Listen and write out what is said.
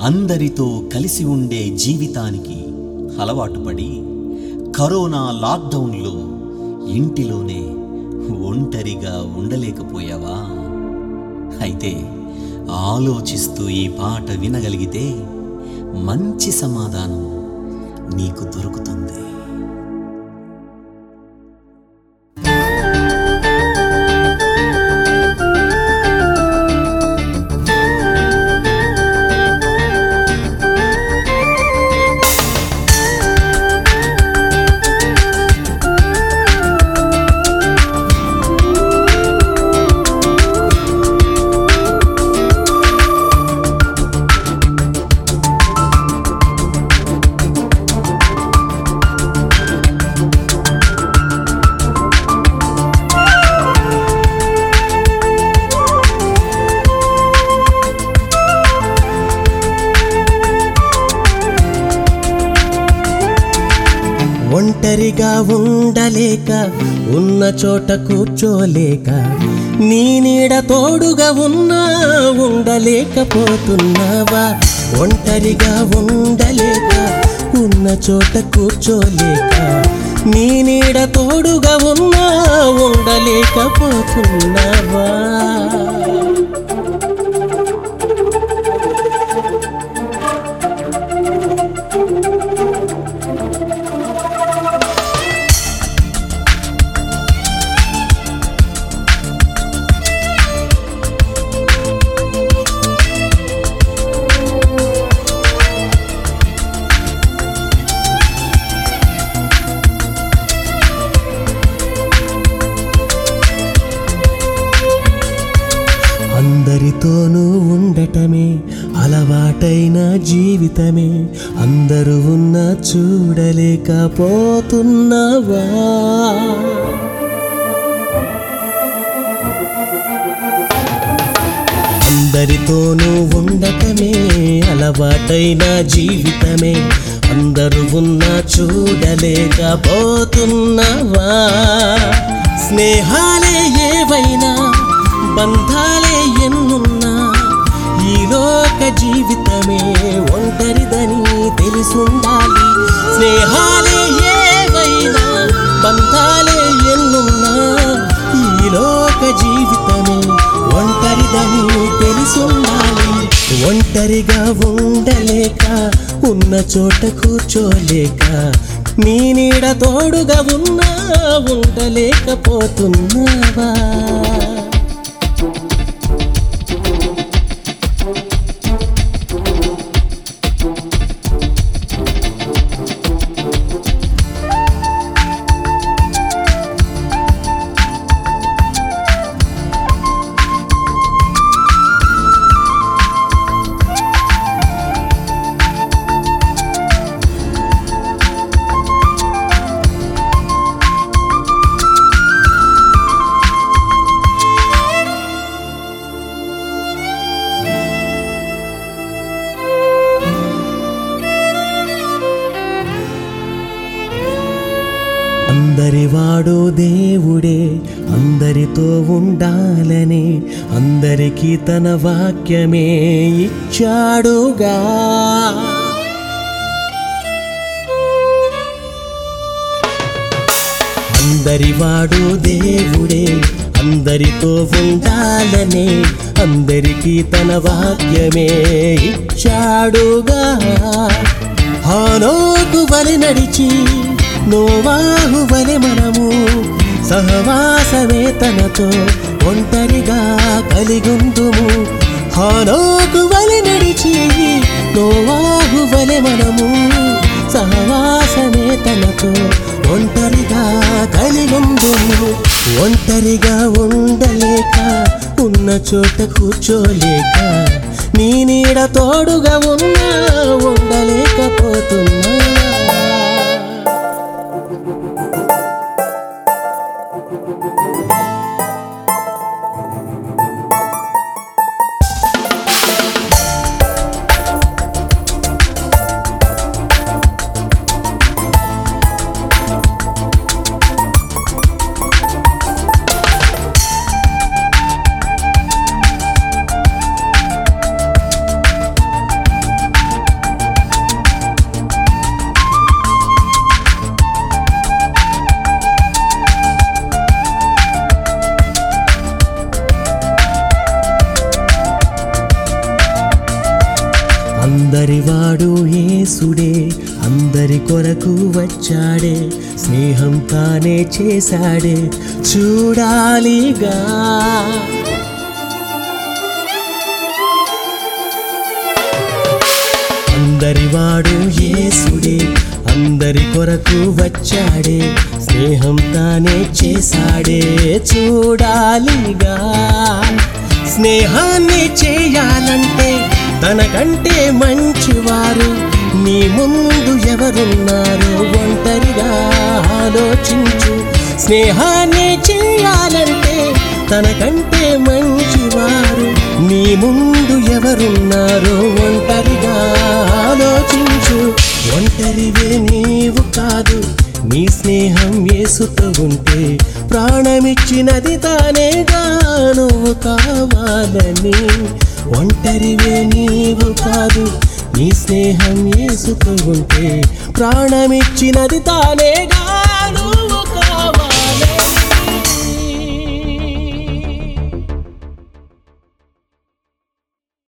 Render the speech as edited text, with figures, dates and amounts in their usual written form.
అందరితో కలిసి ఉండే జీవితానికి అలవాటు పడి కరోనా లాక్డౌన్లో ఇంటిలోనే ఒంటరిగా ఉండలేకపోయావా? అయితే ఆలోచిస్తూ ఈ పాట వినగలిగితే మంచి సమాధానం నీకు దొరుకుతుంది. ఒంటరిగా ఉండలేక ఉన్న చోట కూర్చోలేక నీ నీడ తోడుగా ఉన్నా ఉండలేకపోతున్నావా? ఒంటరిగా ఉండలేక ఉన్న చోట కూర్చోలేక నీ నీడ తోడుగా ఉన్నా ఉండలేకపోతున్నావా? అందరితోనూ ఉండటమే అలవాటైన జీవితమే, అందరూ ఉన్నా చూడలేకపోతున్నావా? అందరితోనూ ఉండటమే అలవాటైన జీవితమే, అందరూ ఉన్నా చూడలేకపోతున్నావా? స్నేహాలే ఏవైనా బంధాలే ఎన్నున్నా ఈ లోక జీవితమే ఒంటరిదని తెలిసుండాలి. స్నేహాలే ఏవైనా బంధాలే ఎన్నున్నా ఈ లోక జీవితమే ఒంటరిదని తెలిసుండాలి. ఒంటరిగా ఉండలేక ఉన్న చోట కూర్చోలేక నీ నీడ తోడుగా ఉన్నా ఉండలేకపోతున్నావా? అందరివాడు దేవుడే, అందరితో ఉండాలని అందరికీ తన వాక్యమే ఇచ్చాడుగా. అందరివాడు దేవుడే, అందరితో ఉండాలని అందరికీ తన వాక్యమే ఇచ్చాడుగా. హానోకు వలె నడిచి నోవాహు వలె మనము సహవాసమే తనతో ఒంటరిగా కలిగుందుము. హానోకు వలె నడిచి నోవాహు వలె మనము సహవాసమే తనతో ఒంటరిగా కలిగుందుము. ఒంటరిగా ఉండలేక ఉన్న చోట కూర్చోలేక నీ నీడ తోడుగా ఉన్నా ఉండలేకపోతున్నా. అందరివాడు యేసుడే, అందరి కొరకు వచ్చాడే, స్నేహం తానే చేశాడే, చూడాలిగా. అందరివాడు యేసుడే, అందరి కొరకు వచ్చాడే, స్నేహం తానే చేశాడే, చూడాలిగా. స్నేహాన్ని చేయాలంటే తనకంటే మంచివారు నీ ముందు ఎవరున్నారో ఒంటరిగా ఆలోచించు. స్నేహాన్ని చేయాలంటే తనకంటే మంచివారు నీ ముందు ఎవరున్నారో ఒంటరిగా ఆలోచించు. ఒంటరివే నీవు కాదు, నీ స్నేహం యేసుతో ఉంటే ప్రాణమిచ్చినది తానేగా నువ్వు కావాలని. ఒంటరివే నీవు కాదు, నీ స్నేహం యేసుతో ఉంటే ప్రాణమిచ్చినది తానేగా